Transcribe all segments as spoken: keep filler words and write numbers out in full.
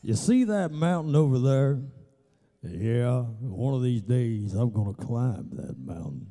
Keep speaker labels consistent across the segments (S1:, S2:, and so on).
S1: You see that mountain over there? Yeah, one of these days I'm going to climb that mountain.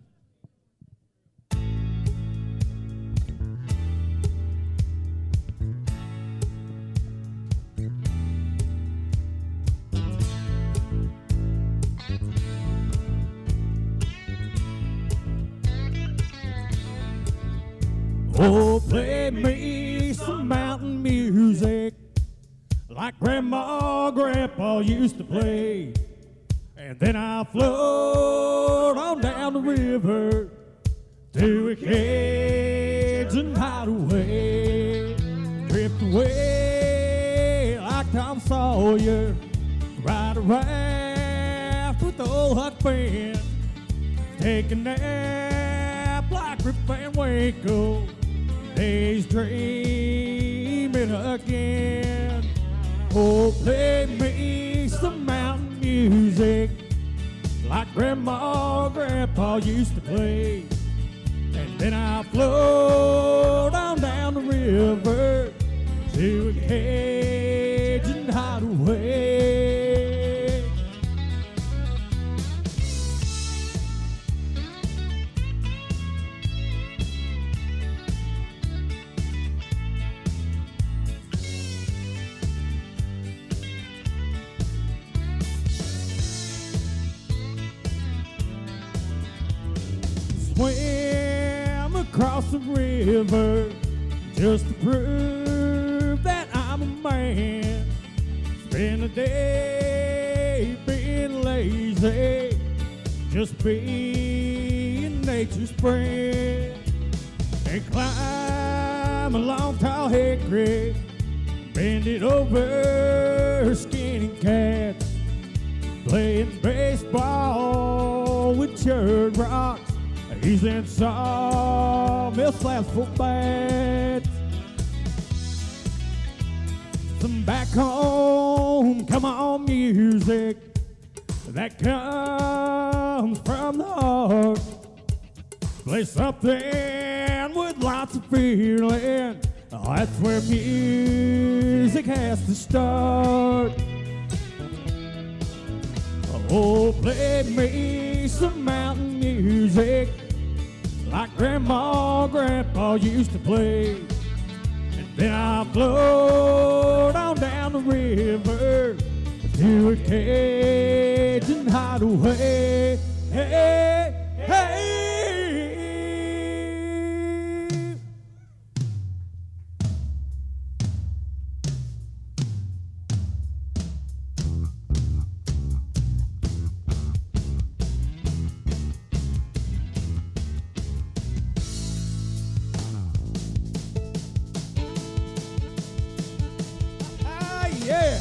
S1: Oh, play me some mountain music like Grandma or Grandpa used to play. And then I'll float on down the river to a Cajun hideaway. Drift away like Tom Sawyer, ride a raft with old Huck Finn, take a nap like Rip Van Winkle, days dreaming again. Oh, play me some mountain music like Grandma or Grandpa used to play. And then I'll float on down the river to a Cajun hideaway. Swim across the river just to prove that I'm a man. Spend a day being lazy, just being nature's friend. And climb a long tall hickory, bend it over skinning cats, playing baseball with church rocks. He's in sawmill slabs for bats. Some back home, come on music that comes from the heart. Play something with lots of feeling. That's where music has to start. Oh, play me some mountain music like Grandma or Grandpa used to play. And then I'll float on down the river to a Cajun hideaway. Hey, hey. Yeah.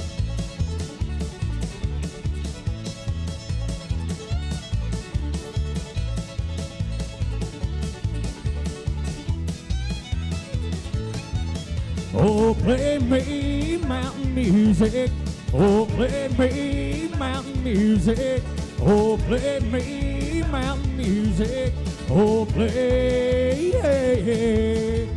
S1: Oh, play me mountain music. Oh, play me mountain music. Oh, play me mountain music. Oh, play. Yeah, yeah.